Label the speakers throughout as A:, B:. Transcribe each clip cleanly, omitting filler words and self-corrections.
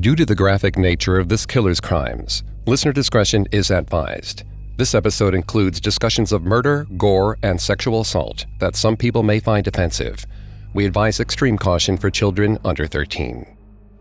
A: Due to the graphic nature of this killer's crimes, listener discretion is advised. This episode includes discussions of murder, gore, and sexual assault that some people may find offensive. We advise extreme caution for children under 13.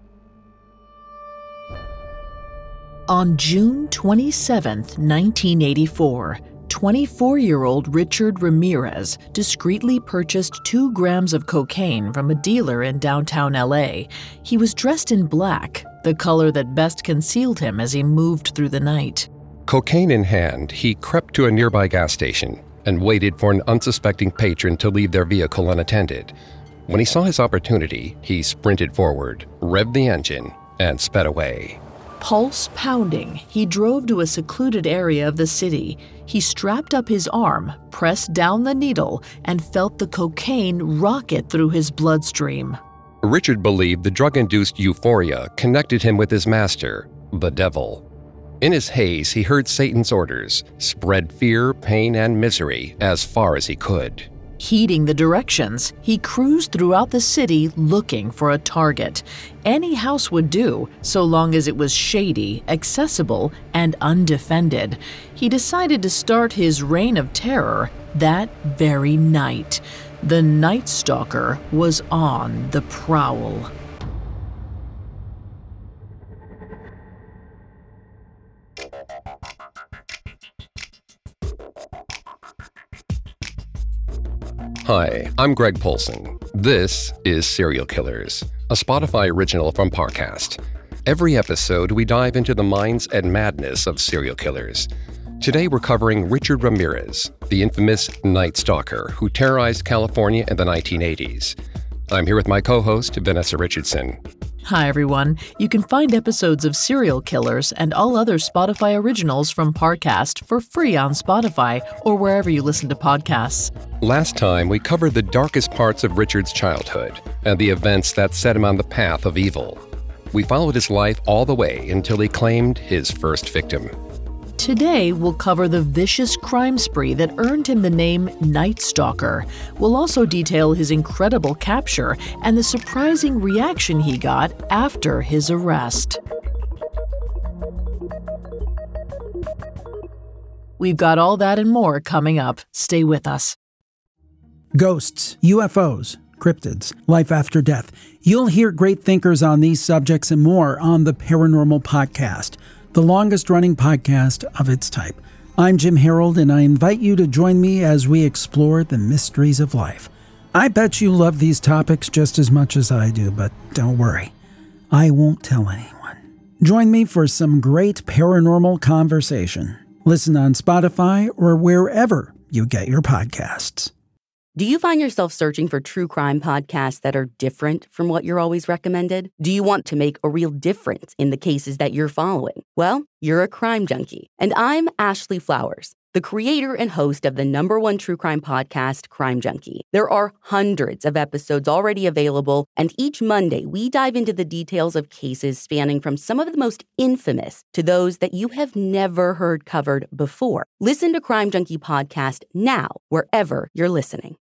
B: On June 27, 1984, 24-year-old Richard Ramirez discreetly purchased 2 grams of cocaine from a dealer in downtown LA. He was dressed in black, the color that best concealed him as he moved through the night.
A: Cocaine in hand, he crept to a nearby gas station and waited for an unsuspecting patron to leave their vehicle unattended. When he saw his opportunity, he sprinted forward, revved the engine, and sped away.
B: Pulse pounding, he drove to a secluded area of the city. He strapped up his arm, pressed down the needle, and felt the cocaine rocket through his bloodstream.
A: Richard believed the drug-induced euphoria connected him with his master, the devil. In his haze, he heard Satan's orders, spread fear, pain, and misery as far as he could.
B: Heeding the directions, he cruised throughout the city looking for a target. Any house would do, so long as it was shady, accessible, and undefended. He decided to start his reign of terror that very night. The Night Stalker was on the prowl.
A: Hi, I'm Greg Polson. This is Serial Killers, a Spotify original from Parcast. Every episode, we dive into the minds and madness of serial killers. Today, we're covering Richard Ramirez, the infamous Night Stalker who terrorized California in the 1980s. I'm here with my co-host, Vanessa Richardson.
B: Hi, everyone. You can find episodes of Serial Killers and all other Spotify originals from Parcast for free on Spotify or wherever you listen to podcasts.
A: Last time, we covered the darkest parts of Richard's childhood and the events that set him on the path of evil. We followed his life all the way until he claimed his first victim.
B: Today, we'll cover the vicious crime spree that earned him the name Night Stalker. We'll also detail his incredible capture and the surprising reaction he got after his arrest. We've got all that and more coming up. Stay with us.
C: Ghosts, UFOs, cryptids, life after death. You'll hear great thinkers on these subjects and more on the Paranormal Podcast, the longest-running podcast of its type. I'm Jim Harold, and I invite you to join me as we explore the mysteries of life. I bet you love these topics just as much as I do, but don't worry, I won't tell anyone. Join me for some great paranormal conversation. Listen on Spotify or wherever you get your podcasts.
D: Do you find yourself searching for true crime podcasts that are different from what you're always recommended? Do you want to make a real difference in the cases that you're following? Well, you're a crime junkie. And I'm Ashley Flowers, the creator and host of the #1 true crime podcast, Crime Junkie. There are hundreds of episodes already available, and each Monday we dive into the details of cases spanning from some of the most infamous to those that you have never heard covered before. Listen to Crime Junkie Podcast now, wherever you're listening.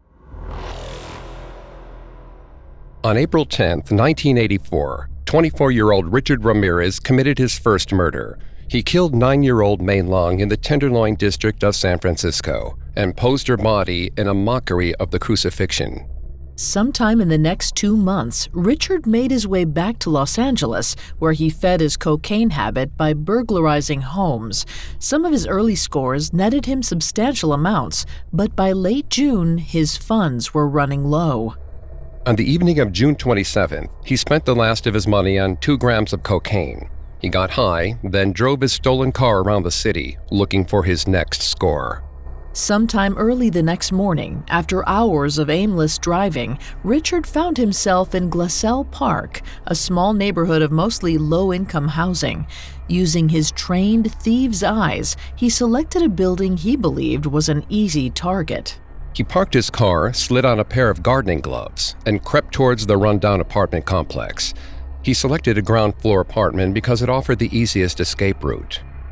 A: On April 10, 1984, 24-year-old Richard Ramirez committed his first murder. He killed 9-year-old Mei Long in the Tenderloin district of San Francisco and posed her body in a mockery of the crucifixion.
B: Sometime in the next 2 months, Richard made his way back to Los Angeles, where he fed his cocaine habit by burglarizing homes. Some of his early scores netted him substantial amounts, but by late June, his funds were running low.
A: On the evening of June 27th, he spent the last of his money on 2 grams of cocaine. He got high, then drove his stolen car around the city, looking for his next score.
B: Sometime early the next morning, after hours of aimless driving, Richard found himself in Glassell Park, a small neighborhood of mostly low-income housing. Using his trained thieves' eyes, he selected a building he believed was an easy target.
A: He parked his car, slid on a pair of gardening gloves, and crept towards the rundown apartment complex. He selected a ground-floor apartment because it offered the easiest escape route.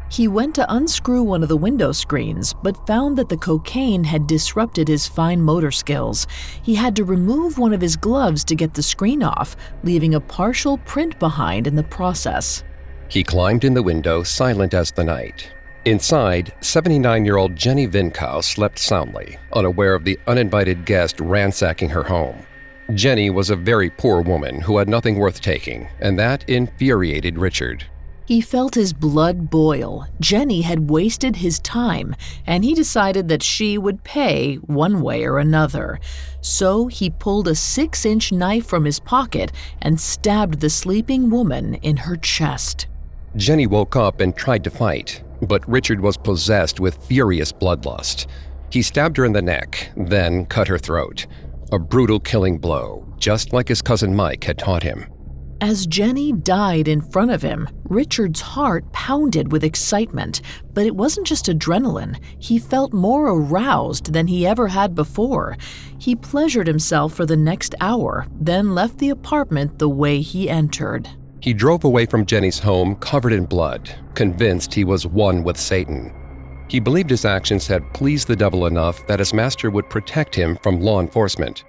B: He went to unscrew one of the window screens, but found that the cocaine had disrupted his fine motor skills. He had to remove one of his gloves to get the screen off, leaving a partial print behind in the process.
A: He climbed in the window, silent as the night. Inside, 79-year-old Jenny Vinkow slept soundly, unaware of the uninvited guest ransacking her home. Jenny was a very poor woman who had nothing worth taking, and that infuriated Richard.
B: He felt his blood boil. Jenny had wasted his time, and he decided that she would pay one way or another. So he pulled a 6-inch knife from his pocket and stabbed the sleeping woman in her chest.
A: Jenny woke up and tried to fight, but Richard was possessed with furious bloodlust. He stabbed her in the neck, then cut her throat. A brutal killing blow, just like his cousin Mike had taught him.
B: As Jenny died in front of him, Richard's heart pounded with excitement, but it wasn't just adrenaline. He felt more aroused than he ever had before. He pleasured himself for the next hour, then left the apartment the way he entered.
A: He drove away from Jenny's home covered in blood, convinced he was one with Satan. He believed his actions had pleased the devil enough that his master would protect him from law enforcement.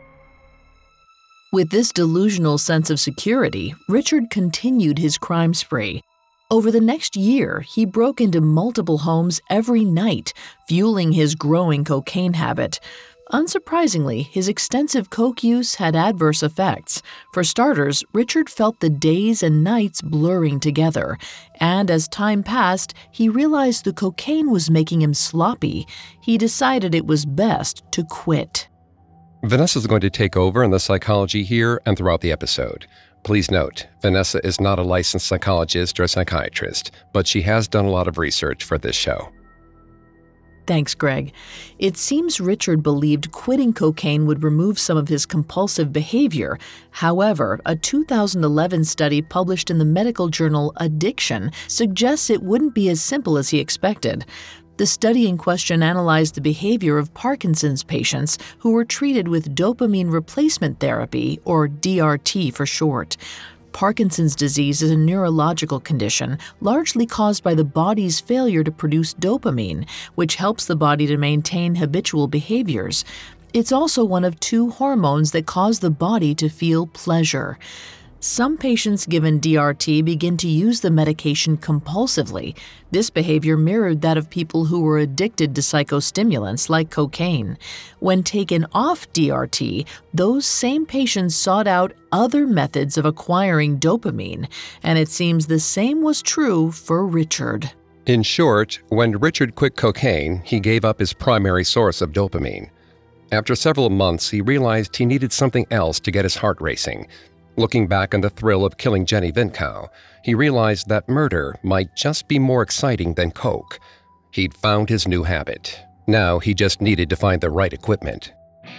B: With this delusional sense of security, Richard continued his crime spree. Over the next year, he broke into multiple homes every night, fueling his growing cocaine habit. Unsurprisingly, his extensive coke use had adverse effects. For starters, Richard felt the days and nights blurring together, and as time passed, he realized the cocaine was making him sloppy. He decided it was best to quit.
A: Vanessa is going to take over in the psychology here and throughout the episode. Please note, Vanessa is not a licensed psychologist or psychiatrist, but she has done a lot of research for this show.
B: Thanks, Greg. It seems Richard believed quitting cocaine would remove some of his compulsive behavior. However, a 2011 study published in the medical journal Addiction suggests it wouldn't be as simple as he expected. The study in question analyzed the behavior of Parkinson's patients who were treated with dopamine replacement therapy, or DRT for short. Parkinson's disease is a neurological condition largely caused by the body's failure to produce dopamine, which helps the body to maintain habitual behaviors. It's also one of 2 hormones that cause the body to feel pleasure. Some patients given DRT begin to use the medication compulsively. This behavior mirrored that of people who were addicted to psychostimulants like cocaine. When taken off DRT, those same patients sought out other methods of acquiring dopamine, and it seems the same was true for Richard.
A: In short, when Richard quit cocaine, he gave up his primary source of dopamine. After several months, he realized he needed something else to get his heart racing. Looking back on the thrill of killing Jenny Vinkow, he realized that murder might just be more exciting than coke. He'd found his new habit. Now he just needed to find the right equipment.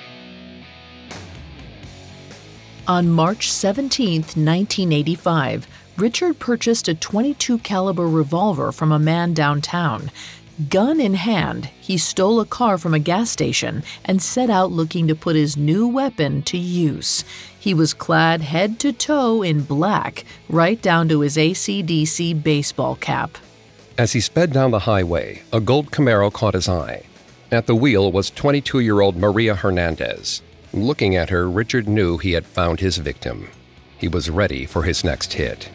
B: On March 17, 1985, Richard purchased a .22 caliber revolver from a man downtown. Gun in hand, he stole a car from a gas station and set out looking to put his new weapon to use. He was clad head to toe in black, right down to his AC/DC baseball cap.
A: As he sped down the highway, a gold Camaro caught his eye. At the wheel was 22-year-old Maria Hernandez. Looking at her, Richard knew he had found his victim. He was ready for his next hit.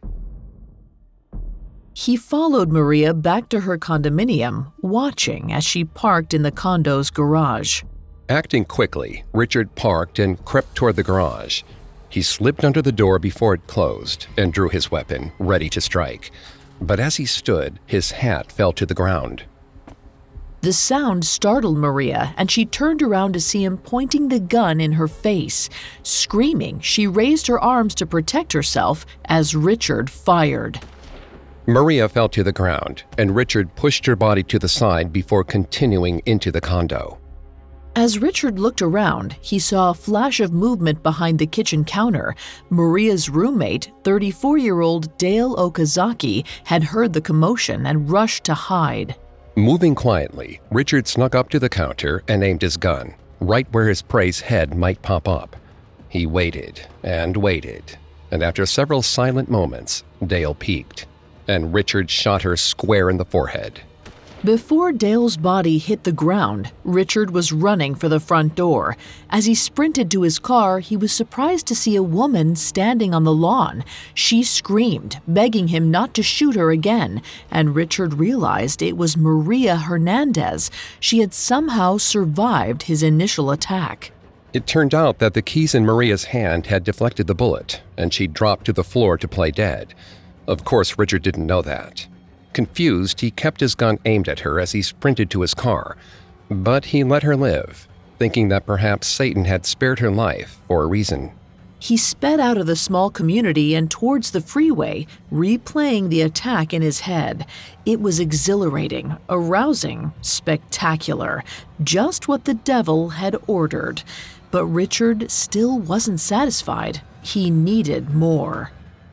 B: He followed Maria back to her condominium, watching as she parked in the condo's garage.
A: Acting quickly, Richard parked and crept toward the garage. He slipped under the door before it closed and drew his weapon, ready to strike. But as he stood, his hat fell to the ground.
B: The sound startled Maria, and she turned around to see him pointing the gun in her face. Screaming, she raised her arms to protect herself as Richard fired.
A: Maria fell to the ground, and Richard pushed her body to the side before continuing into the condo.
B: As Richard looked around, he saw a flash of movement behind the kitchen counter. Maria's roommate, 34-year-old Dale Okazaki, had heard the commotion and rushed to hide.
A: Moving quietly, Richard snuck up to the counter and aimed his gun, right where his prey's head might pop up. He waited, and after several silent moments, Dale peeked. and Richard shot her square in the forehead.
B: Before Dale's body hit the ground, Richard was running for the front door. As he sprinted to his car, he was surprised to see a woman standing on the lawn. She screamed, begging him not to shoot her again, and Richard realized it was Maria Hernandez. She had somehow survived his initial attack.
A: It turned out that the keys in Maria's hand had deflected the bullet, and she dropped to the floor to play dead. Of course, Richard didn't know that. Confused, he kept his gun aimed at her as he sprinted to his car, but he let her live, thinking that perhaps Satan had spared her life for a reason.
B: He sped out of the small community and towards the freeway, replaying the attack in his head. It was exhilarating, arousing, spectacular, just what the devil had ordered. But Richard still wasn't satisfied. He needed more.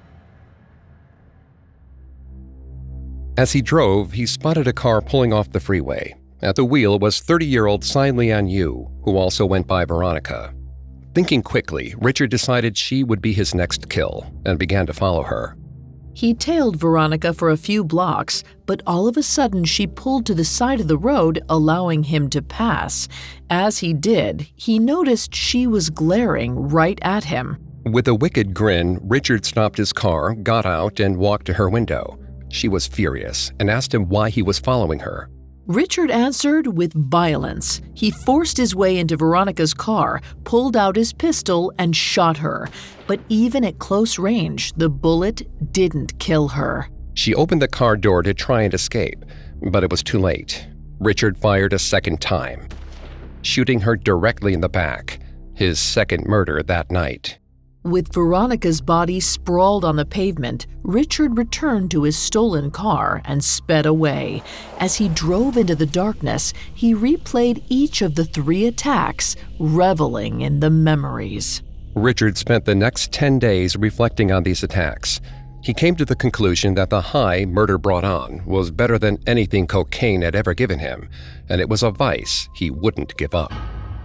A: As he drove, he spotted a car pulling off the freeway. At the wheel was 30-year-old Tsai Lian Yu, who also went by Veronica. Thinking quickly, Richard decided she would be his next kill and began to follow her.
B: He tailed Veronica for a few blocks, but all of a sudden she pulled to the side of the road, allowing him to pass. As he did, he noticed she was glaring right at him.
A: With a wicked grin, Richard stopped his car, got out, and walked to her window. She was furious and asked him why he was following her.
B: Richard answered with violence. He forced his way into Veronica's car, pulled out his pistol, and shot her. But even at close range, the bullet didn't kill her.
A: She opened the car door to try and escape, but it was too late. Richard fired a second time, shooting her directly in the back, his second murder that night.
B: With Veronica's body sprawled on the pavement, Richard returned to his stolen car and sped away. As he drove into the darkness, he replayed each of the 3 attacks, reveling in the memories.
A: Richard spent the next 10 days reflecting on these attacks. He came to the conclusion that the high murder brought on was better than anything cocaine had ever given him, and it was a vice he wouldn't give up.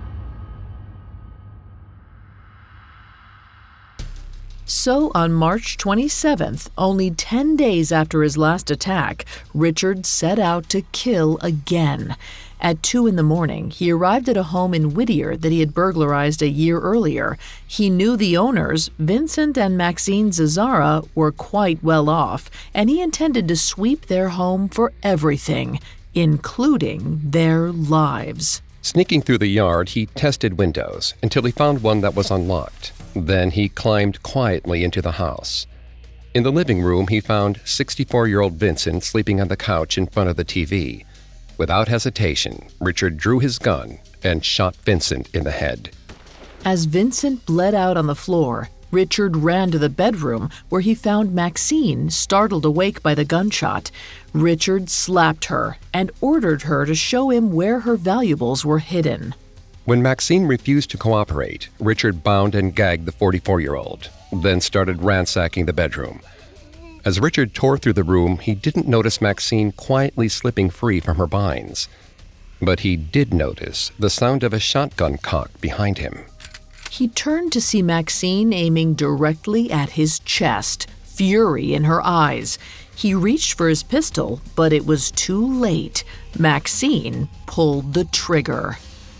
B: So on March 27th, only 10 days after his last attack, Richard set out to kill again. At 2 a.m, he arrived at a home in Whittier that he had burglarized a year earlier. He knew the owners, Vincent and Maxine Zazzara, were quite well off, and he intended to sweep their home for everything, including their lives.
A: Sneaking through the yard, he tested windows until he found one that was unlocked. Then he climbed quietly into the house. In the living room, he found 64-year-old Vincent sleeping on the couch in front of the TV. Without hesitation, Richard drew his gun and shot Vincent in the head.
B: As Vincent bled out on the floor, Richard ran to the bedroom where he found Maxine startled awake by the gunshot. Richard slapped her and ordered her to show him where her valuables were hidden.
A: When Maxine refused to cooperate, Richard bound and gagged the 44-year-old, then started ransacking the bedroom. As Richard tore through the room, he didn't notice Maxine quietly slipping free from her binds. But he did notice the sound of a shotgun cock behind him.
B: He turned to see Maxine aiming directly at his chest, fury in her eyes. He reached for his pistol, but it was too late. Maxine pulled the trigger.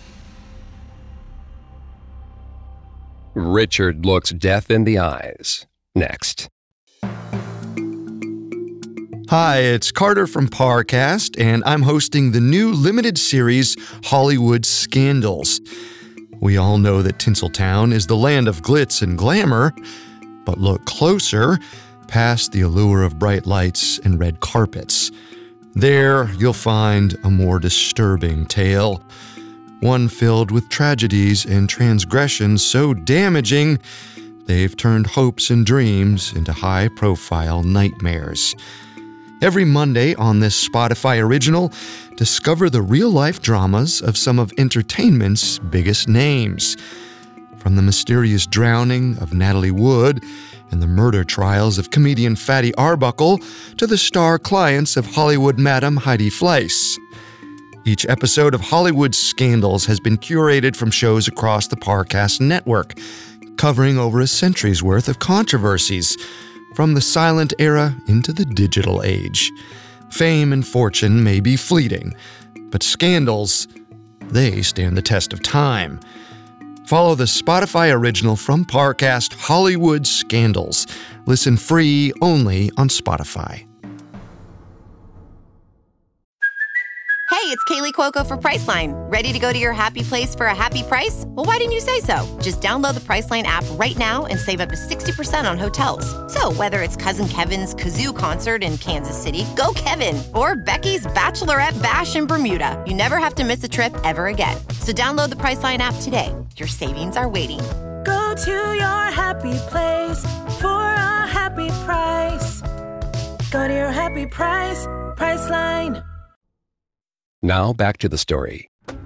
A: Richard looks death in the eyes. Next.
E: Hi, it's Carter from Parcast, and I'm hosting the new limited series, Hollywood Scandals. We all know that Tinseltown is the land of glitz and glamour, but look closer, past the allure of bright lights and red carpets. There, you'll find a more disturbing tale, one filled with tragedies and transgressions so damaging they've turned hopes and dreams into high-profile nightmares. Every Monday on this Spotify original, discover the real-life dramas of some of entertainment's biggest names. From the mysterious drowning of Natalie Wood and the murder trials of comedian Fatty Arbuckle to the star clients of Hollywood Madam Heidi Fleiss. Each episode of Hollywood Scandals has been curated from shows across the Parcast network, covering over a century's worth of controversies, from the silent era into the digital age. Fame and fortune may be fleeting, but scandals, they stand the test of time. Follow the Spotify original from Parcast, Hollywood Scandals. Listen free only on Spotify.
F: Hey, it's Kaylee Cuoco for Priceline. Ready to go to your happy place for a happy price? Well, why didn't you say so? Just download the Priceline app right now and save up to 60% on hotels. So whether it's Cousin Kevin's Kazoo Concert in Kansas City, go Kevin, or Becky's Bachelorette Bash in Bermuda, you never have to miss a trip ever again. So download the Priceline app today. Your savings are waiting.
G: Go to your happy place for a happy price. Go to your happy price, Priceline.
A: Now back to the story.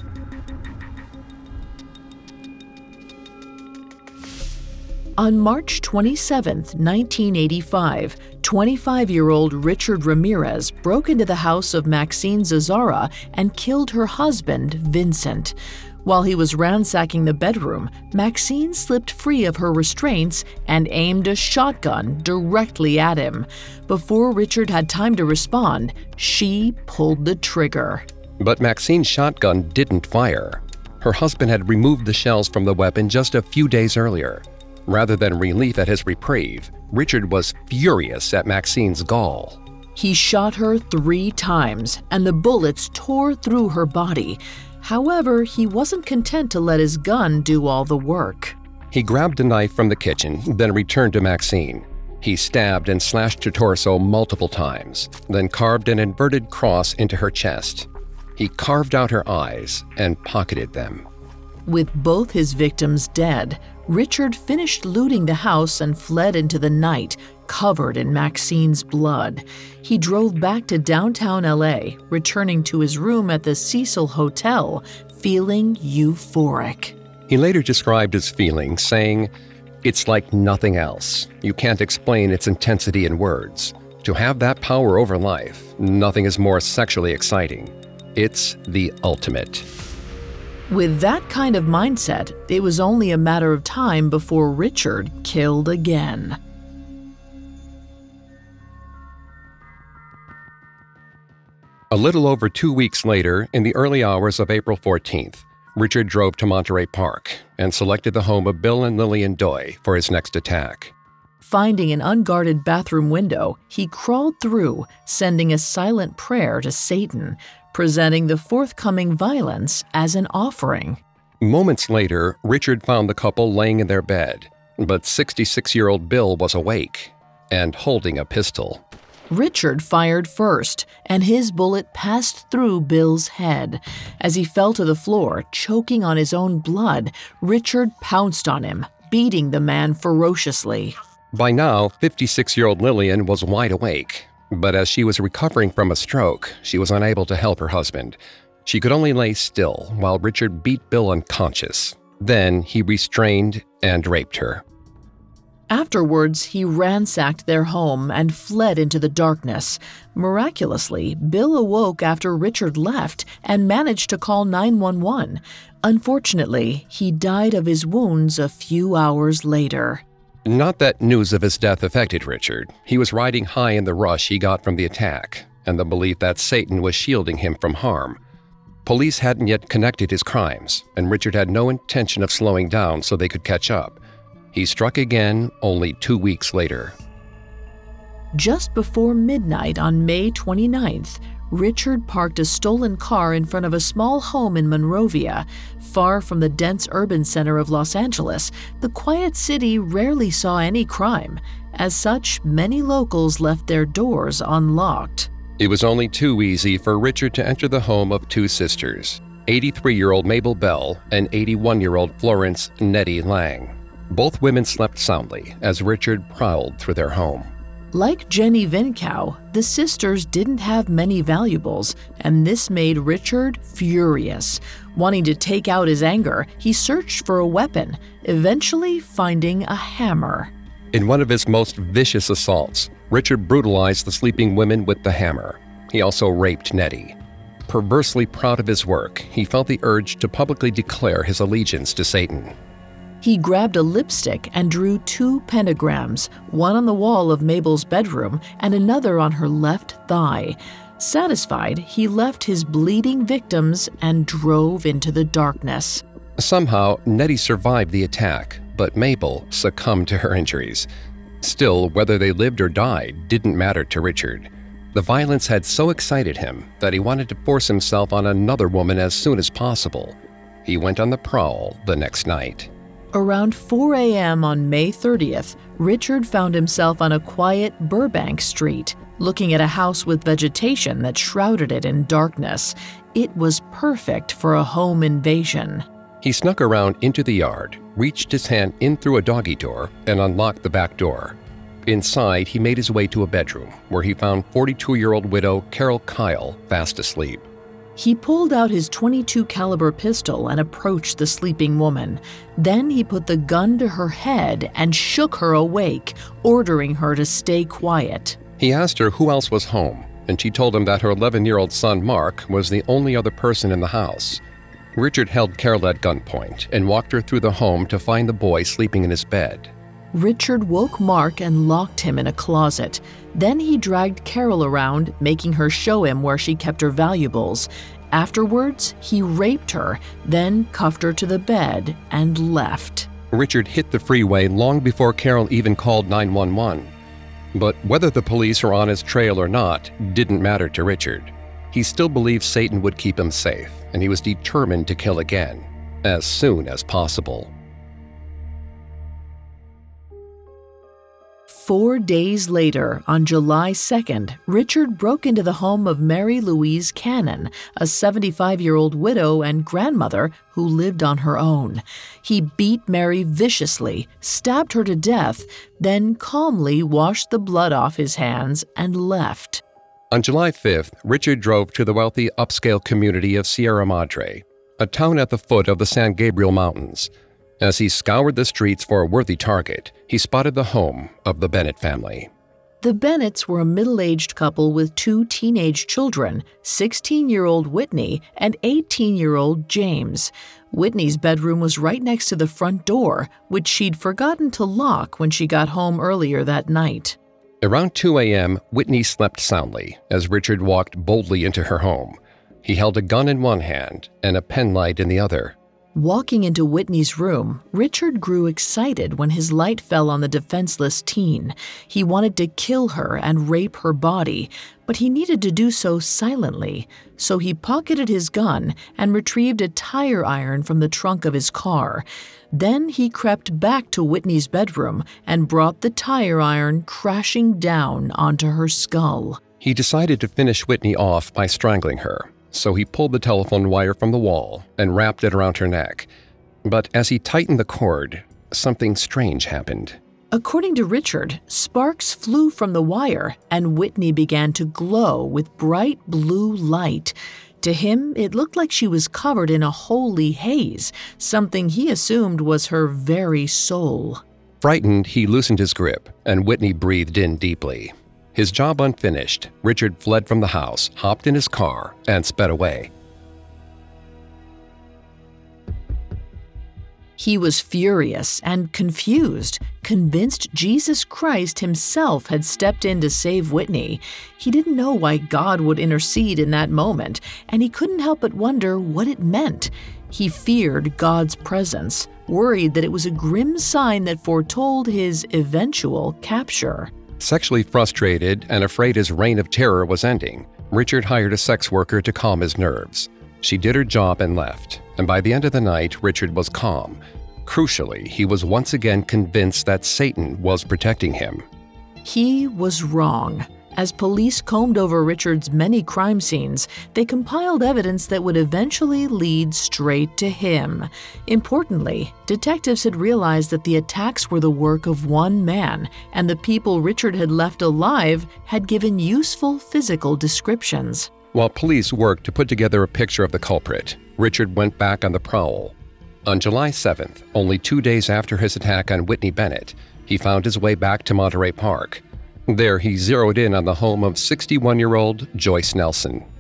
B: On March 27, 1985, 25-year-old Richard Ramirez broke into the house of Maxine Zazzara and killed her husband, Vincent. While he was ransacking the bedroom, Maxine slipped free of her restraints and aimed a shotgun directly at him. Before Richard had time to respond, she pulled the trigger.
A: But Maxine's shotgun didn't fire. Her husband had removed the shells from the weapon just a few days earlier. Rather than relief at his reprieve, Richard was furious at Maxine's gall.
B: He shot her 3 times, and the bullets tore through her body. However, he wasn't content to let his gun do all the work.
A: He grabbed a knife from the kitchen, then returned to Maxine. He stabbed and slashed her torso multiple times, then carved an inverted cross into her chest. He carved out her eyes and pocketed them.
B: With both his victims dead, Richard finished looting the house and fled into the night, covered in Maxine's blood. He drove back to downtown LA, returning to his room at the Cecil Hotel, feeling euphoric.
A: He later described his feelings, saying, "It's like nothing else. You can't explain its intensity in words. To have that power over life, nothing is more sexually exciting. It's the ultimate."
B: With that kind of mindset, it was only a matter of time before Richard killed again.
A: A little over 2 weeks later, in the early hours of April 14th, Richard drove to Monterey Park and selected the home of Bill and Lillian Doi for his next attack.
B: Finding an unguarded bathroom window, he crawled through, sending a silent prayer to Satan, presenting the forthcoming violence as an offering.
A: Moments later, Richard found the couple laying in their bed, but 66-year-old Bill was awake and holding a pistol.
B: Richard fired first, and his bullet passed through Bill's head. As he fell to the floor, choking on his own blood, Richard pounced on him, beating the man ferociously.
A: By now, 56-year-old Lillian was wide awake, but as she was recovering from a stroke, she was unable to help her husband. She could only lay still while Richard beat Bill unconscious. Then he restrained and raped her.
B: Afterwards, he ransacked their home and fled into the darkness. Miraculously, Bill awoke after Richard left and managed to call 911. Unfortunately, he died of his wounds a few hours later.
A: Not that news of his death affected Richard. He was riding high in the rush he got from the attack and the belief that Satan was shielding him from harm. Police hadn't yet connected his crimes, and Richard had no intention of slowing down so they could catch up. He struck again only 2 weeks later.
B: Just before midnight on May 29th, Richard parked a stolen car in front of a small home in Monrovia. Far from the dense urban center of Los Angeles, the quiet city rarely saw any crime. As such, many locals left their doors unlocked.
A: It was only too easy for Richard to enter the home of 2 sisters, 83-year-old Mabel Bell and 81-year-old Florence Nettie Lang. Both women slept soundly as Richard prowled through their home.
B: Like Jenny Vincow, the sisters didn't have many valuables, and this made Richard furious. Wanting to take out his anger, he searched for a weapon, eventually finding a hammer.
A: In one of his most vicious assaults, Richard brutalized the sleeping women with the hammer. He also raped Nettie. Perversely proud of his work, he felt the urge to publicly declare his allegiance to Satan.
B: He grabbed a lipstick and drew 2 pentagrams, one on the wall of Mabel's bedroom and another on her left thigh. Satisfied, he left his bleeding victims and drove into the darkness.
A: Somehow, Nettie survived the attack, but Mabel succumbed to her injuries. Still, whether they lived or died didn't matter to Richard. The violence had so excited him that he wanted to force himself on another woman as soon as possible. He went on the prowl the next night.
B: Around 4 a.m. on May 30th, Richard found himself on a quiet Burbank street, looking at a house with vegetation that shrouded it in darkness. It was perfect for a home invasion.
A: He snuck around into the yard, reached his hand in through a doggy door, and unlocked the back door. Inside, he made his way to a bedroom where he found 42-year-old widow Carol Kyle fast asleep.
B: He pulled out his .22 caliber pistol and approached the sleeping woman. Then he put the gun to her head and shook her awake, ordering her to stay quiet.
A: He asked her who else was home, and she told him that her 11-year-old son Mark was the only other person in the house. Richard held Carol at gunpoint and walked her through the home to find the boy sleeping in his bed.
B: Richard woke Mark and locked him in a closet. Then he dragged Carol around, making her show him where she kept her valuables. Afterwards, he raped her, then cuffed her to the bed and left.
A: Richard hit the freeway long before Carol even called 911. But whether the police were on his trail or not didn't matter to Richard. He still believed Satan would keep him safe, and he was determined to kill again, as soon as possible.
B: 4 days later, on July 2nd, Richard broke into the home of Mary Louise Cannon, a 75-year-old widow and grandmother who lived on her own. He beat Mary viciously, stabbed her to death, then calmly washed the blood off his hands and left.
A: On July 5th, Richard drove to the wealthy upscale community of Sierra Madre, a town at the foot of the San Gabriel Mountains. As he scoured the streets for a worthy target, he spotted the home of the Bennett family.
B: The Bennetts were a middle-aged couple with 2 teenage children, 16-year-old Whitney and 18-year-old James. Whitney's bedroom was right next to the front door, which she'd forgotten to lock when she got home earlier that night.
A: Around 2 a.m., Whitney slept soundly as Richard walked boldly into her home. He held a gun in one hand and a penlight in the other.
B: Walking into Whitney's room, Richard grew excited when his light fell on the defenseless teen. He wanted to kill her and rape her body, but he needed to do so silently, so he pocketed his gun and retrieved a tire iron from the trunk of his car. Then he crept back to Whitney's bedroom and brought the tire iron crashing down onto her skull.
A: He decided to finish Whitney off by strangling her. So he pulled the telephone wire from the wall and wrapped it around her neck. But as he tightened the cord, something strange happened.
B: According to Richard, sparks flew from the wire and Whitney began to glow with bright blue light. To him, it looked like she was covered in a holy haze, something he assumed was her very soul.
A: Frightened, he loosened his grip, and Whitney breathed in deeply. His job unfinished, Richard fled from the house, hopped in his car, and sped away.
B: He was furious and confused, convinced Jesus Christ himself had stepped in to save Whitney. He didn't know why God would intercede in that moment, and he couldn't help but wonder what it meant. He feared God's presence, worried that it was a grim sign that foretold his eventual capture.
A: Sexually frustrated and afraid his reign of terror was ending, Richard hired a sex worker to calm his nerves. She did her job and left, and by the end of the night, Richard was calm. Crucially, he was once again convinced that Satan was protecting him.
B: He was wrong. As police combed over Richard's many crime scenes, they compiled evidence that would eventually lead straight to him. Importantly, detectives had realized that the attacks were the work of one man, and the people Richard had left alive had given useful physical descriptions.
A: While police worked to put together a picture of the culprit, Richard went back on the prowl. On July 7th, only 2 days after his attack on Whitney Bennett, he found his way back to Monterey Park. There, he zeroed in on the home of 61-year-old Joyce Nelson.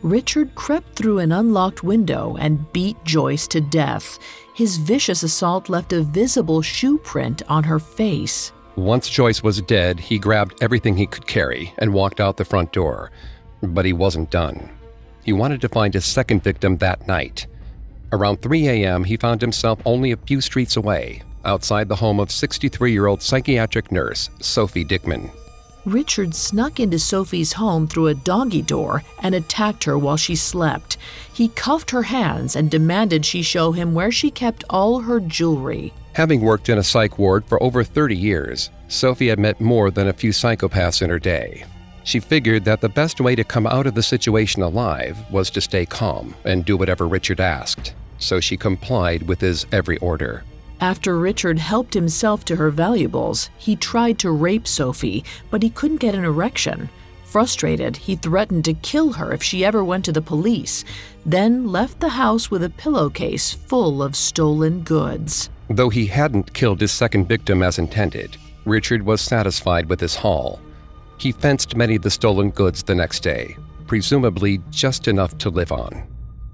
B: Richard crept through an unlocked window and beat Joyce to death. His vicious assault left a visible shoe print on her face.
A: Once Joyce was dead, he grabbed everything he could carry and walked out the front door. But he wasn't done. He wanted to find his second victim that night. Around 3 a.m., he found himself only a few streets away, outside the home of 63-year-old psychiatric nurse Sophie Dickman.
B: Richard snuck into Sophie's home through a doggy door and attacked her while she slept. He cuffed her hands and demanded she show him where she kept all her jewelry.
A: Having worked in a psych ward for over 30 years, Sophie had met more than a few psychopaths in her day. She figured that the best way to come out of the situation alive was to stay calm and do whatever Richard asked, so she complied with his every order.
B: After Richard helped himself to her valuables, he tried to rape Sophie, but he couldn't get an erection. Frustrated, he threatened to kill her if she ever went to the police, then left the house with a pillowcase full of stolen goods.
A: Though he hadn't killed his second victim as intended, Richard was satisfied with his haul. He fenced many of the stolen goods the next day, presumably just enough to live on.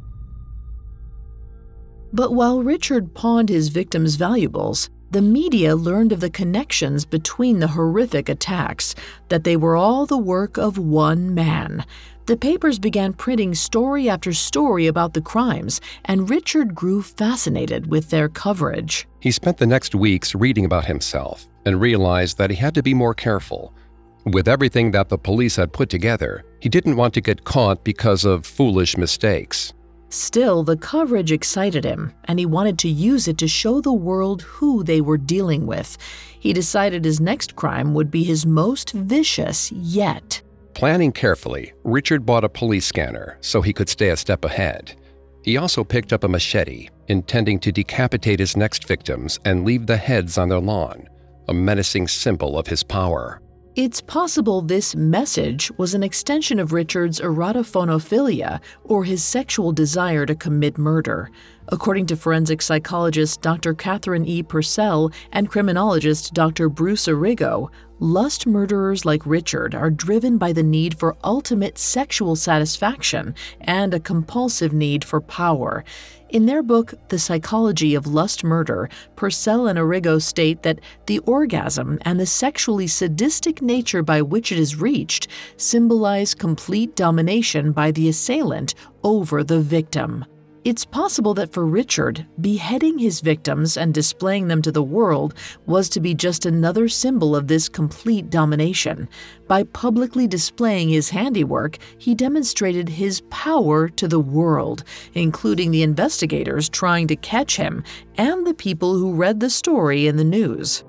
B: But while Richard pawned his victims' valuables, the media learned of the connections between the horrific attacks, that they were all the work of one man. The papers began printing story after story about the crimes, and Richard grew fascinated with their coverage.
A: He spent the next weeks reading about himself and realized that he had to be more careful. With everything that the police had put together, he didn't want to get caught because of foolish mistakes.
B: Still, the coverage excited him, and he wanted to use it to show the world who they were dealing with. He decided his next crime would be his most vicious yet.
A: Planning carefully, Richard bought a police scanner so he could stay a step ahead. He also picked up a machete, intending to decapitate his next victims and leave the heads on their lawn, a menacing symbol of his power.
B: It's possible this message was an extension of Richard's erotophonophilia, or his sexual desire to commit murder. According to forensic psychologist Dr. Catherine E. Purcell and criminologist Dr. Bruce Arrigo, lust murderers like Richard are driven by the need for ultimate sexual satisfaction and a compulsive need for power. In their book, The Psychology of Lust Murder, Purcell and Arrigo state that the orgasm and the sexually sadistic nature by which it is reached symbolize complete domination by the assailant over the victim. It's possible that for Richard, beheading his victims and displaying them to the world was to be just another symbol of this complete domination. By publicly displaying his handiwork, he demonstrated his power to the world, including the investigators trying to catch him and the people who read the story in the news.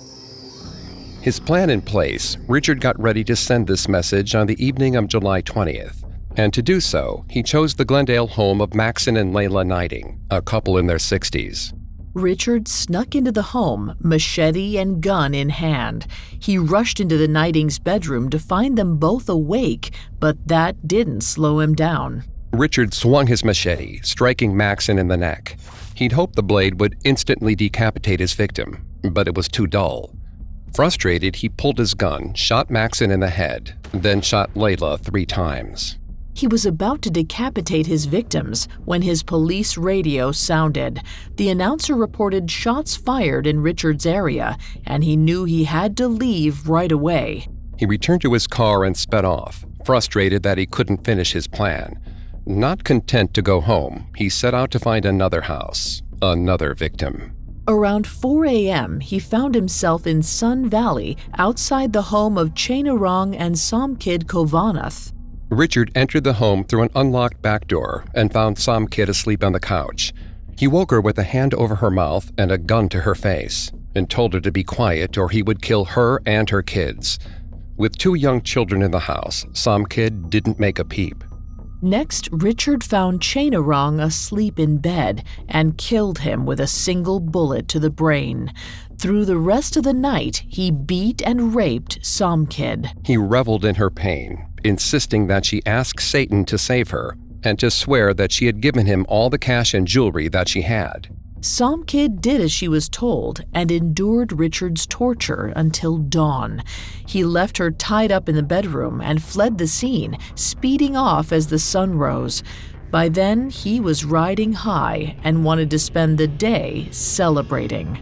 A: His plan in place, Richard got ready to send this message on the evening of July 20th. And to do so, he chose the Glendale home of Maxon and Layla Nighting, a couple in their 60s.
B: Richard snuck into the home, machete and gun in hand. He rushed into the Nightings' bedroom to find them both awake, but that didn't slow him down.
A: Richard swung his machete, striking Maxon in the neck. He'd hoped the blade would instantly decapitate his victim, but it was too dull. Frustrated, he pulled his gun, shot Maxon in the head, then shot Layla 3 times.
B: He was about to decapitate his victims when his police radio sounded. The announcer reported shots fired in Richard's area, and he knew he had to leave right away.
A: He returned to his car and sped off, frustrated that he couldn't finish his plan. Not content to go home, he set out to find another house, another victim.
B: Around 4 a.m., he found himself in Sun Valley, outside the home of Chainarong and Somkid Kovanath.
A: Richard entered the home through an unlocked back door and found Somkid asleep on the couch. He woke her with a hand over her mouth and a gun to her face, and told her to be quiet or he would kill her and her kids. With 2 young children in the house, Somkid didn't make a peep.
B: Next, Richard found Chainarong asleep in bed and killed him with a single bullet to the brain. Through the rest of the night, he beat and raped Somkid.
A: He reveled in her pain, insisting that she ask Satan to save her and to swear that she had given him all the cash and jewelry that she had.
B: Som Kid did as she was told and endured Richard's torture until dawn. He left her tied up in the bedroom and fled the scene, speeding off as the sun rose. By then, he was riding high and wanted to spend the day celebrating.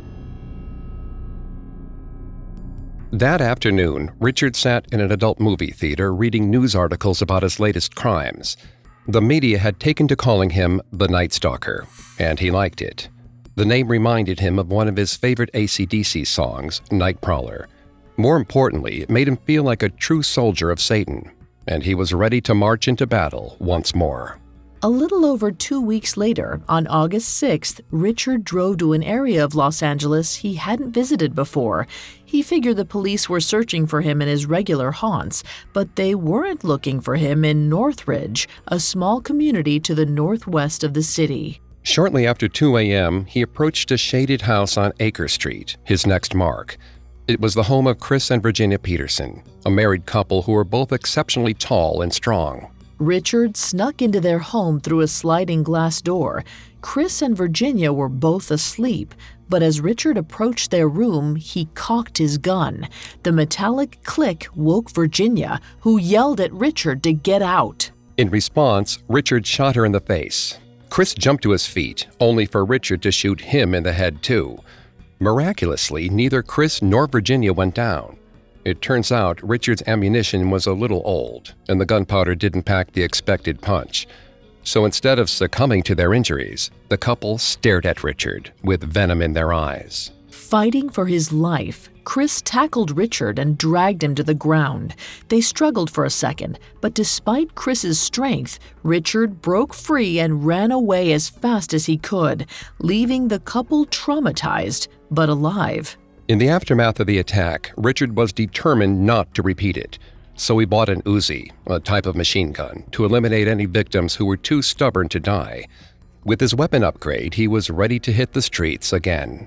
A: That afternoon, Richard sat in an adult movie theater reading news articles about his latest crimes. The media had taken to calling him the Night Stalker, and he liked it. The name reminded him of one of his favorite AC/DC songs, Night Prowler. More importantly, it made him feel like a true soldier of Satan, and he was ready to march into battle once more.
B: A little over 2 weeks later, on August 6th, Richard drove to an area of Los Angeles he hadn't visited before. He figured the police were searching for him in his regular haunts, but they weren't looking for him in Northridge, a small community to the northwest of the city.
A: Shortly after 2 a.m., he approached a shaded house on Acre Street, his next mark. It was the home of Chris and Virginia Peterson, a married couple who were both exceptionally tall and strong.
B: Richard snuck into their home through a sliding glass door. Chris and Virginia were both asleep, but as Richard approached their room, he cocked his gun. The metallic click woke Virginia, who yelled at Richard to get out.
A: In response, Richard shot her in the face. Chris jumped to his feet, only for Richard to shoot him in the head too. Miraculously, neither Chris nor Virginia went down. It turns out Richard's ammunition was a little old, and the gunpowder didn't pack the expected punch. So instead of succumbing to their injuries, the couple stared at Richard with venom in their eyes.
B: Fighting for his life, Chris tackled Richard and dragged him to the ground. They struggled for a second, but despite Chris's strength, Richard broke free and ran away as fast as he could, leaving the couple traumatized but alive.
A: In the aftermath of the attack, Richard was determined not to repeat it, so he bought an Uzi, a type of machine gun, to eliminate any victims who were too stubborn to die. With his weapon upgrade, he was ready to hit the streets again.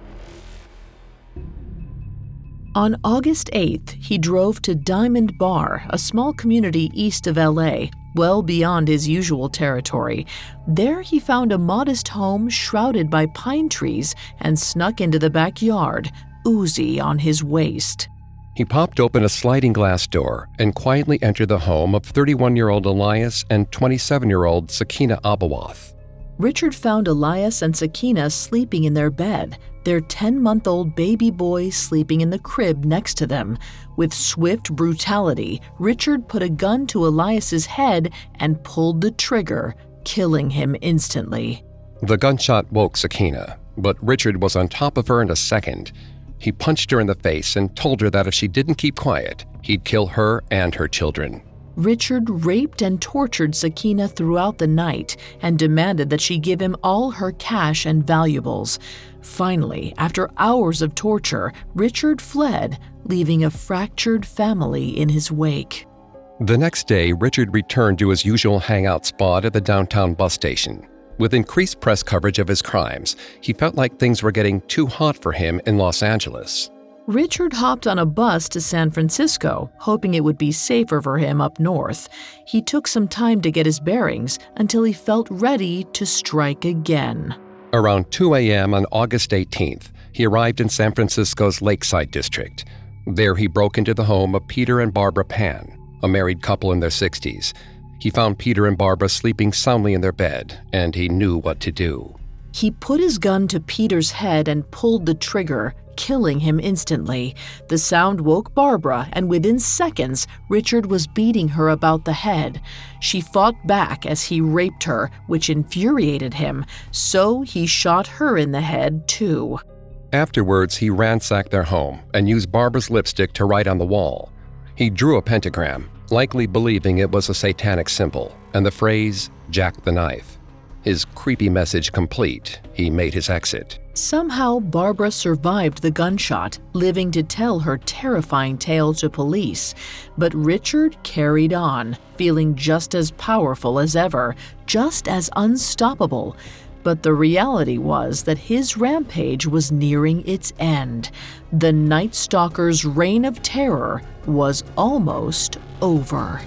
B: On August 8th, he drove to Diamond Bar, a small community east of LA, well beyond his usual territory. There he found a modest home shrouded by pine trees and snuck into the backyard, Uzi on his waist.
A: He popped open a sliding glass door and quietly entered the home of 31-year-old Elias and 27-year-old Sakina Abawath.
B: Richard found Elias and Sakina sleeping in their bed, their 10-month-old baby boy sleeping in the crib next to them. With swift brutality, Richard put a gun to Elias's head and pulled the trigger, killing him instantly.
A: The gunshot woke Sakina, but Richard was on top of her in a second. He punched her in the face and told her that if she didn't keep quiet, he'd kill her and her children.
B: Richard raped and tortured Sakina throughout the night and demanded that she give him all her cash and valuables. Finally, after hours of torture, Richard fled, leaving a fractured family in his wake.
A: The next day, Richard returned to his usual hangout spot at the downtown bus station. With increased press coverage of his crimes, he felt like things were getting too hot for him in Los Angeles.
B: Richard hopped on a bus to San Francisco, hoping it would be safer for him up north. He took some time to get his bearings until he felt ready to strike again.
A: Around 2 a.m. on August 18th, he arrived in San Francisco's Lakeside District. There he broke into the home of Peter and Barbara Pan, a married couple in their 60s. He found Peter and Barbara sleeping soundly in their bed, and he knew what to do.
B: He put his gun to Peter's head and pulled the trigger, killing him instantly. The sound woke Barbara, and within seconds, Richard was beating her about the head. She fought back as he raped her, which infuriated him, so he shot her in the head too.
A: Afterwards, he ransacked their home and used Barbara's lipstick to write on the wall. He drew a pentagram, likely believing it was a satanic symbol, and the phrase, "Jack the Knife." His creepy message complete, he made his exit.
B: Somehow, Barbara survived the gunshot, living to tell her terrifying tale to police. But Richard carried on, feeling just as powerful as ever, just as unstoppable. But the reality was that his rampage was nearing its end. The Night Stalker's reign of terror was almost over.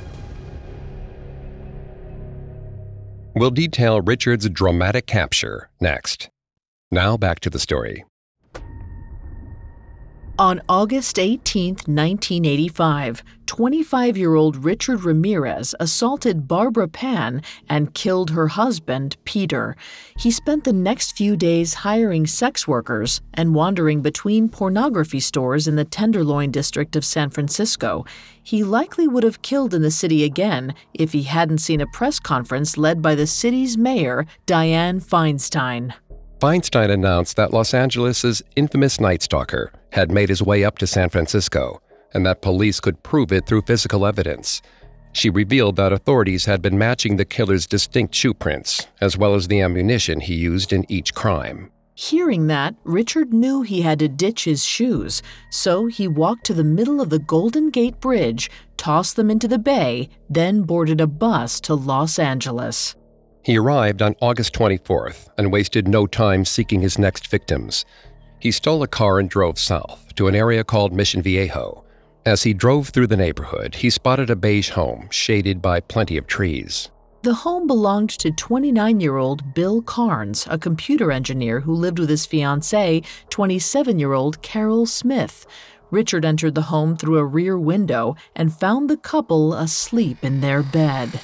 A: We'll detail Richard's dramatic capture next. Now back to the story.
B: On August 18, 1985, 25-year-old Richard Ramirez assaulted Barbara Pan and killed her husband, Peter. He spent the next few days hiring sex workers and wandering between pornography stores in the Tenderloin district of San Francisco. He likely would have killed in the city again if he hadn't seen a press conference led by the city's mayor, Dianne Feinstein.
A: Feinstein announced that Los Angeles' infamous Night Stalker had made his way up to San Francisco, and that police could prove it through physical evidence. She revealed that authorities had been matching the killer's distinct shoe prints, as well as the ammunition he used in each crime.
B: Hearing that, Richard knew he had to ditch his shoes, so he walked to the middle of the Golden Gate Bridge, tossed them into the bay, then boarded a bus to Los Angeles.
A: He arrived on August 24th and wasted no time seeking his next victims. He stole a car and drove south to an area called Mission Viejo. As he drove through the neighborhood, he spotted a beige home shaded by plenty of trees.
B: The home belonged to 29-year-old Bill Carnes, a computer engineer who lived with his fiancée, 27-year-old Carol Smith. Richard entered the home through a rear window and found the couple asleep in their bed.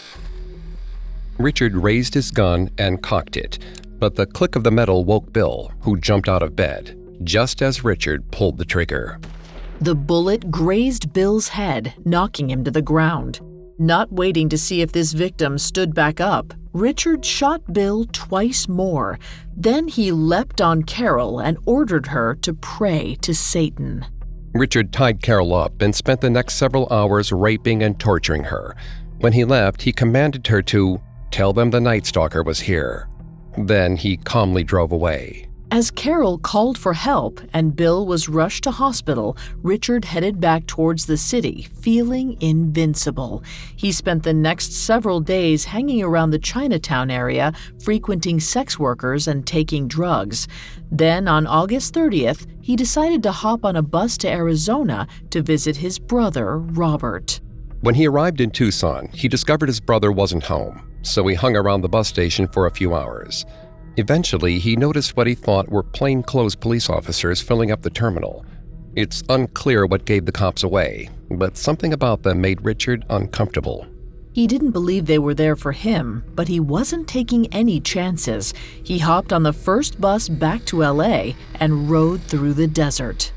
A: Richard raised his gun and cocked it, but the click of the metal woke Bill, who jumped out of bed, just as Richard pulled the trigger.
B: The bullet grazed Bill's head, knocking him to the ground. Not waiting to see if this victim stood back up, Richard shot Bill twice more. Then he leapt on Carol and ordered her to pray to Satan.
A: Richard tied Carol up and spent the next several hours raping and torturing her. When he left, he commanded her to tell them the Night Stalker was here. Then he calmly drove away.
B: As Carol called for help and Bill was rushed to hospital, Richard headed back towards the city, feeling invincible. He spent the next several days hanging around the Chinatown area, frequenting sex workers and taking drugs. Then, on August 30th, he decided to hop on a bus to Arizona to visit his brother, Robert.
A: When he arrived in Tucson, he discovered his brother wasn't home, so he hung around the bus station for a few hours. Eventually, he noticed what he thought were plainclothes police officers filling up the terminal. It's unclear what gave the cops away, but something about them made Richard uncomfortable.
B: He didn't believe they were there for him, but he wasn't taking any chances. He hopped on the first bus back to LA and rode through the desert.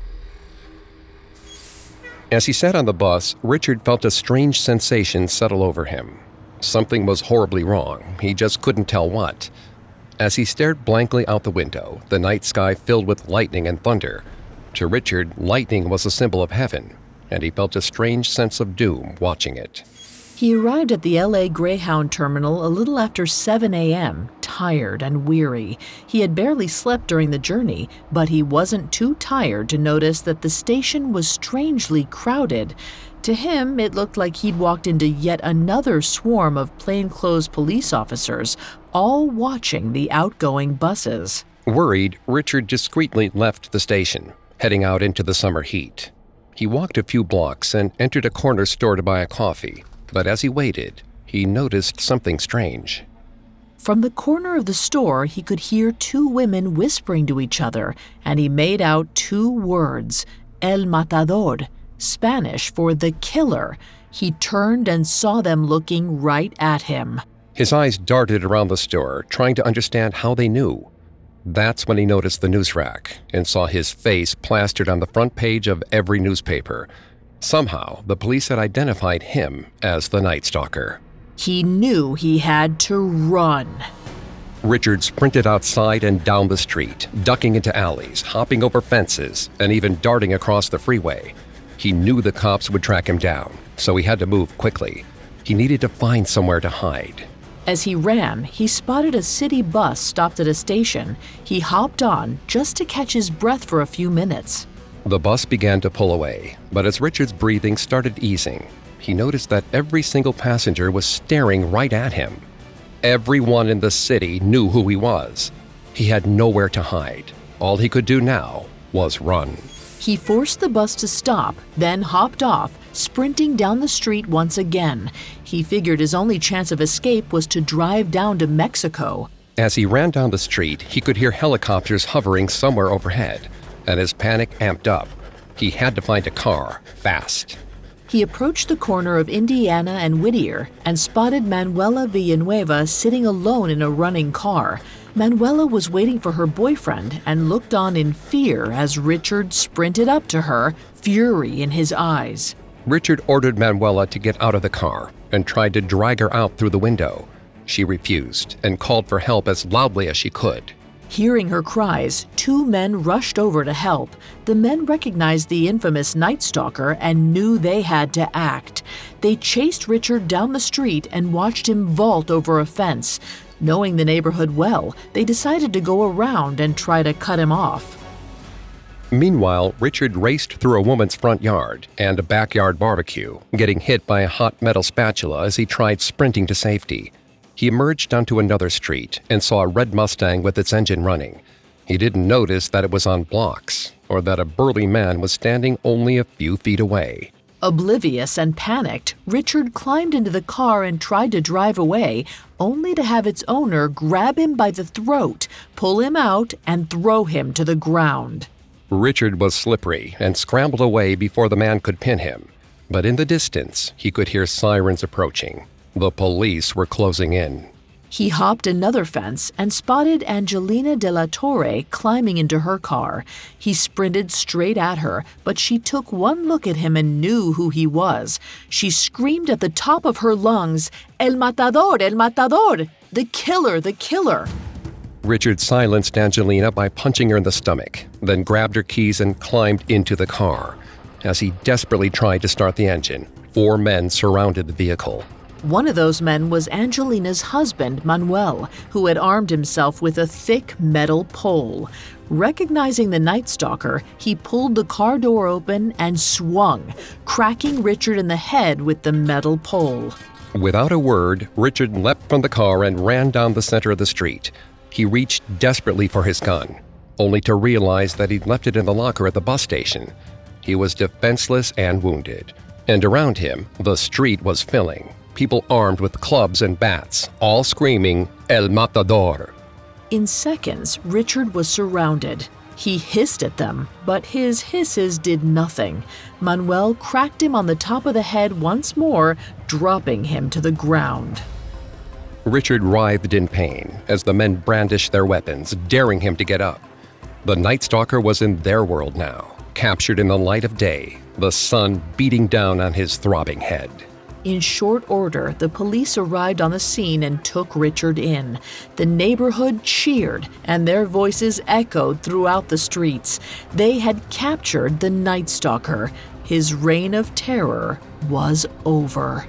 A: As he sat on the bus, Richard felt a strange sensation settle over him. Something was horribly wrong. He just couldn't tell what. As he stared blankly out the window, the night sky filled with lightning and thunder. To Richard, lightning was a symbol of heaven, and he felt a strange sense of doom watching it.
B: He arrived at the LA Greyhound terminal a little after 7 a.m., tired and weary. He had barely slept during the journey, but he wasn't too tired to notice that the station was strangely crowded. To him, it looked like he'd walked into yet another swarm of plainclothes police officers, all watching the outgoing buses.
A: Worried, Richard discreetly left the station, heading out into the summer heat. He walked a few blocks and entered a corner store to buy a coffee. But as he waited, he noticed something strange.
B: From the corner of the store, he could hear two women whispering to each other, and he made out two words, El Matador, Spanish for the killer. He turned and saw them looking right at him.
A: His eyes darted around the store, trying to understand how they knew. That's when he noticed the news rack and saw his face plastered on the front page of every newspaper. Somehow, the police had identified him as the Night Stalker.
B: He knew he had to run.
A: Richard sprinted outside and down the street, ducking into alleys, hopping over fences, and even darting across the freeway. He knew the cops would track him down, so he had to move quickly. He needed to find somewhere to hide.
B: As he ran, he spotted a city bus stopped at a station. He hopped on just to catch his breath for a few minutes.
A: The bus began to pull away, but as Richard's breathing started easing, he noticed that every single passenger was staring right at him. Everyone in the city knew who he was. He had nowhere to hide. All he could do now was run.
B: He forced the bus to stop, then hopped off, sprinting down the street once again. He figured his only chance of escape was to drive down to Mexico.
A: As he ran down the street, he could hear helicopters hovering somewhere overhead, and his panic amped up. He had to find a car, fast.
B: He approached the corner of Indiana and Whittier and spotted Manuela Villanueva sitting alone in a running car. Manuela was waiting for her boyfriend and looked on in fear as Richard sprinted up to her, fury in his eyes.
A: Richard ordered Manuela to get out of the car and tried to drag her out through the window. She refused and called for help as loudly as she could.
B: Hearing her cries, 2 men rushed over to help. The men recognized the infamous Night Stalker and knew they had to act. They chased Richard down the street and watched him vault over a fence. Knowing the neighborhood well, they decided to go around and try to cut him off.
A: Meanwhile, Richard raced through a woman's front yard and a backyard barbecue, getting hit by a hot metal spatula as he tried sprinting to safety. He emerged onto another street and saw a red Mustang with its engine running. He didn't notice that it was on blocks, or that a burly man was standing only a few feet away.
B: Oblivious and panicked, Richard climbed into the car and tried to drive away, only to have its owner grab him by the throat, pull him out, and throw him to the ground.
A: Richard was slippery and scrambled away before the man could pin him. But in the distance, he could hear sirens approaching. The police were closing in.
B: He hopped another fence and spotted Angelina de la Torre climbing into her car. He sprinted straight at her, but she took one look at him and knew who he was. She screamed at the top of her lungs, "El matador, el matador! The killer, the killer!"
A: Richard silenced Angelina by punching her in the stomach, then grabbed her keys and climbed into the car. As he desperately tried to start the engine, 4 men surrounded the vehicle.
B: One of those men was Angelina's husband, Manuel, who had armed himself with a thick metal pole. Recognizing the Night Stalker, he pulled the car door open and swung, cracking Richard in the head with the metal pole.
A: Without a word, Richard leapt from the car and ran down the center of the street. He reached desperately for his gun, only to realize that he'd left it in the locker at the bus station. He was defenseless and wounded, and around him, the street was filling. People armed with clubs and bats, all screaming, "El Matador!"
B: In seconds, Richard was surrounded. He hissed at them, but his hisses did nothing. Manuel cracked him on the top of the head once more, dropping him to the ground.
A: Richard writhed in pain as the men brandished their weapons, daring him to get up. The Night Stalker was in their world now, captured in the light of day, the sun beating down on his throbbing head.
B: In short order, the police arrived on the scene and took Richard in. The neighborhood cheered, and their voices echoed throughout the streets. They had captured the Night Stalker. His reign of terror was over.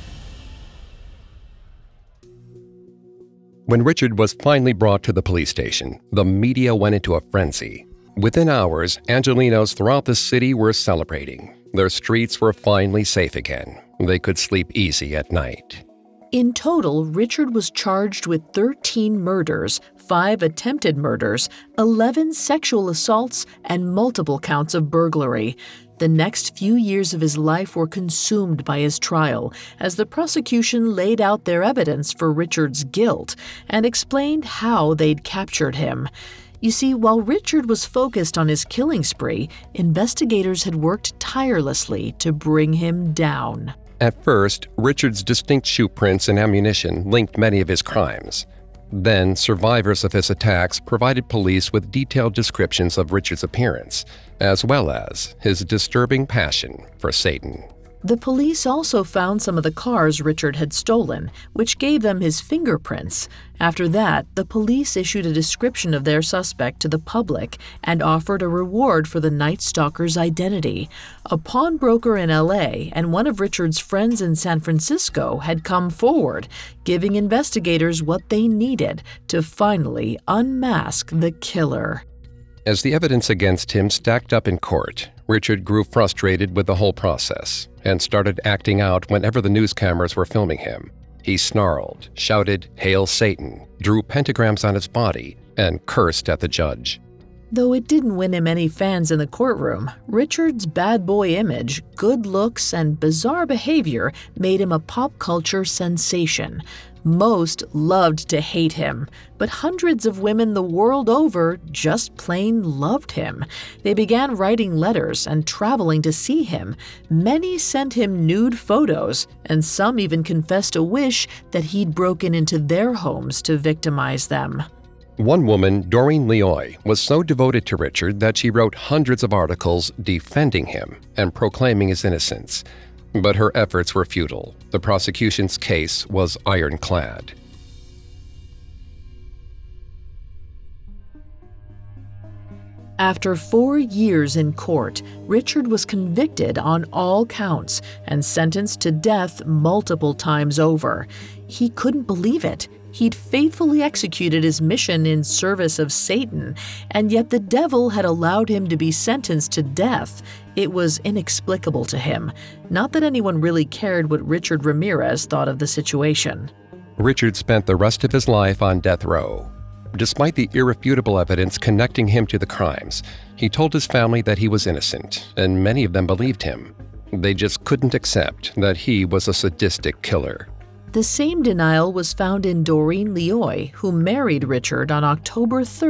A: When Richard was finally brought to the police station, the media went into a frenzy. Within hours, Angelinos throughout the city were celebrating. Their streets were finally safe again. They could sleep easy at night.
B: In total, Richard was charged with 13 murders, 5 attempted murders, 11 sexual assaults, and multiple counts of burglary. The next few years of his life were consumed by his trial, as the prosecution laid out their evidence for Richard's guilt and explained how they'd captured him. You see, while Richard was focused on his killing spree, investigators had worked tirelessly to bring him down.
A: At first, Richard's distinct shoe prints and ammunition linked many of his crimes. Then, survivors of his attacks provided police with detailed descriptions of Richard's appearance, as well as his disturbing passion for Satan.
B: The police also found some of the cars Richard had stolen, which gave them his fingerprints. After that, the police issued a description of their suspect to the public and offered a reward for the Night Stalker's identity. A pawnbroker in LA and one of Richard's friends in San Francisco had come forward, giving investigators what they needed to finally unmask the killer.
A: As the evidence against him stacked up in court, Richard grew frustrated with the whole process and started acting out whenever the news cameras were filming him. He snarled, shouted, "Hail Satan," drew pentagrams on his body, and cursed at the judge.
B: Though it didn't win him any fans in the courtroom, Richard's bad boy image, good looks, and bizarre behavior made him a pop culture sensation. Most loved to hate him, but hundreds of women the world over just plain loved him. They began writing letters and traveling to see him. Many sent him nude photos, and some even confessed a wish that he'd broken into their homes to victimize them.
A: One woman, Doreen Leoy, was so devoted to Richard that she wrote hundreds of articles defending him and proclaiming his innocence. But her efforts were futile. The prosecution's case was ironclad.
B: After 4 years in court, Richard was convicted on all counts and sentenced to death multiple times over. He couldn't believe it. He'd faithfully executed his mission in service of Satan, and yet the devil had allowed him to be sentenced to death. It was inexplicable to him. Not that anyone really cared what Richard Ramirez thought of the situation.
A: Richard spent the rest of his life on death row. Despite the irrefutable evidence connecting him to the crimes, he told his family that he was innocent, and many of them believed him. They just couldn't accept that he was a sadistic killer.
B: The same denial was found in Doreen Leoy, who married Richard on October 3,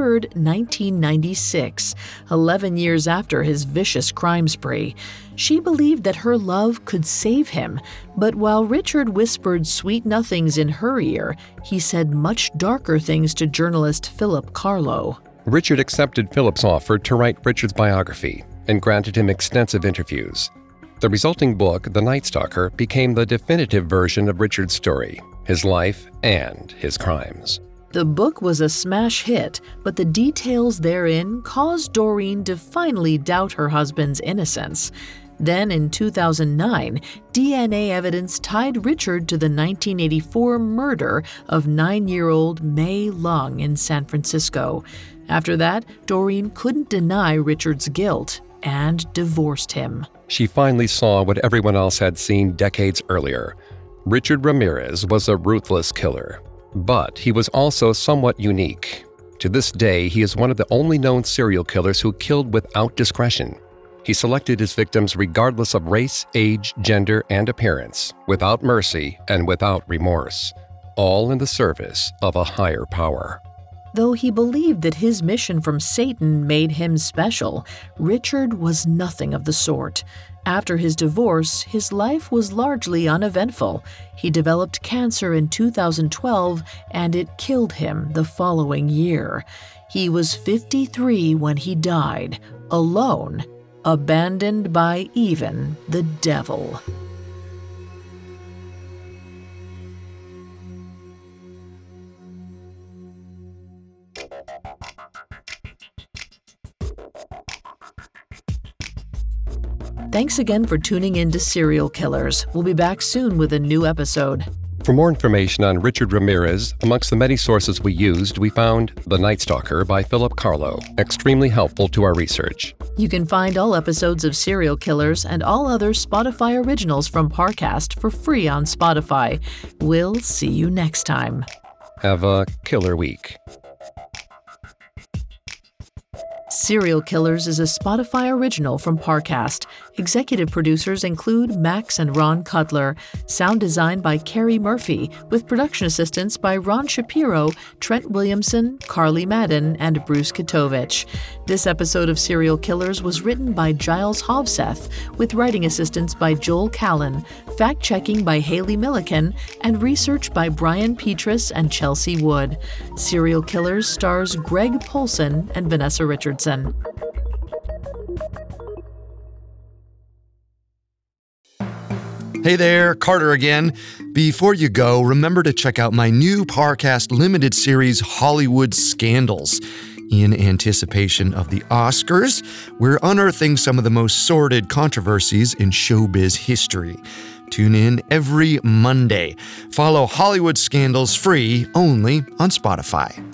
B: 1996, 11 years after his vicious crime spree. She believed that her love could save him, but while Richard whispered sweet nothings in her ear, he said much darker things to journalist Philip Carlo.
A: Richard accepted Philip's offer to write Richard's biography and granted him extensive interviews. The resulting book, The Night Stalker, became the definitive version of Richard's story, his life, and his crimes.
B: The book was a smash hit, but the details therein caused Doreen to finally doubt her husband's innocence. Then, in 2009, DNA evidence tied Richard to the 1984 murder of 9-year-old May Lung in San Francisco. After that, Doreen couldn't deny Richard's guilt and divorced him.
A: She finally saw what everyone else had seen decades earlier. Richard Ramirez was a ruthless killer, but he was also somewhat unique. To this day, he is one of the only known serial killers who killed without discretion. He selected his victims regardless of race, age, gender, and appearance, without mercy and without remorse, all in the service of a higher power.
B: Though he believed that his mission from Satan made him special, Richard was nothing of the sort. After his divorce, his life was largely uneventful. He developed cancer in 2012, and it killed him the following year. He was 53 when he died, alone, abandoned by even the devil. Thanks again for tuning in to Serial Killers. We'll be back soon with a new episode.
A: For more information on Richard Ramirez, amongst the many sources we used, we found The Night Stalker by Philip Carlo, extremely helpful to our research.
B: You can find all episodes of Serial Killers and all other Spotify originals from Parcast for free on Spotify. We'll see you next time.
A: Have a killer week.
B: Serial Killers is a Spotify original from Parcast. Executive producers include Max and Ron Cutler. Sound design by Carrie Murphy, with production assistance by Ron Shapiro, Trent Williamson, Carly Madden, and Bruce Katovich. This episode of Serial Killers was written by Giles Hovseth, with writing assistance by Joel Callan, fact-checking by Haley Milliken, and research by Brian Petrus and Chelsea Wood. Serial Killers stars Greg Polson and Vanessa Richardson.
E: Hey there, Carter again. Before you go, remember to check out my new Parcast limited series, Hollywood Scandals. In anticipation of the Oscars, we're unearthing some of the most sordid controversies in showbiz history. Tune in every Monday. Follow Hollywood Scandals free only on Spotify.